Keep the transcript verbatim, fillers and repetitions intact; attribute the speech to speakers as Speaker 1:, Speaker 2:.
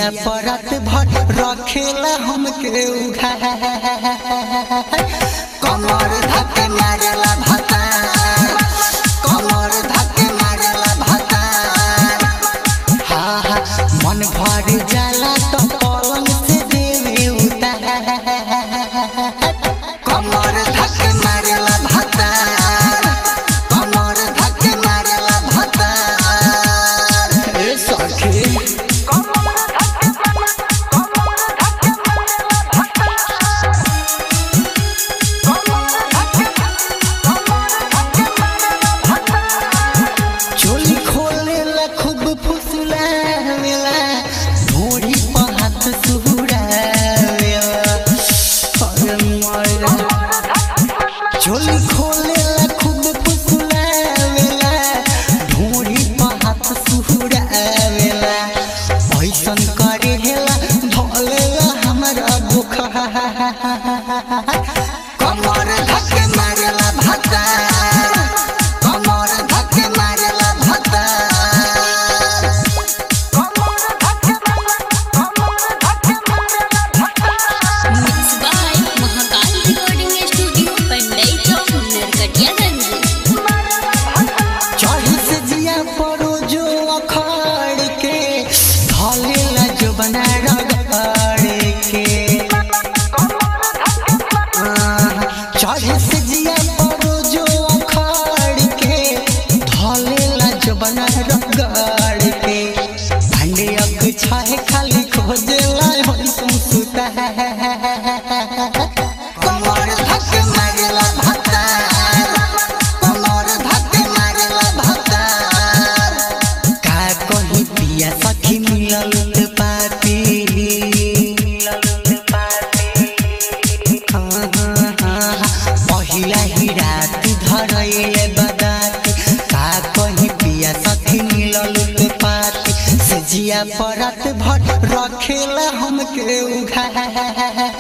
Speaker 1: जिया परत भर रखेला हमके उघा कमर धके मारेला भता कमर धके मारेला भता हाँ हाँ मन भर जाला तो पलंग से देवे उतार कमर धके मारेला भता कमर धके मारेला भता ए सखी झोली खोले ला खूब फुसलावेला ढोरी पर हाथ सुहुरावेला ऐसन करे हेला धोलेला हमरा भूखा कमर धके मारेला भता कमर धके मारेला भता बना रगड़ के चढ़े से जिया परो जो अखाड़ के धलेला जो बना रगड़ के भांडे अग छाहे खाली खोजेला होई सुता कमर धके मारेला भता कमर धके मारेला भता का कहीं पिया सखी मिलल पहिला ही रात धरैले बदात का कहीं पिया सखी मिलल पाती से जिया परत भर रखेला हमके उघा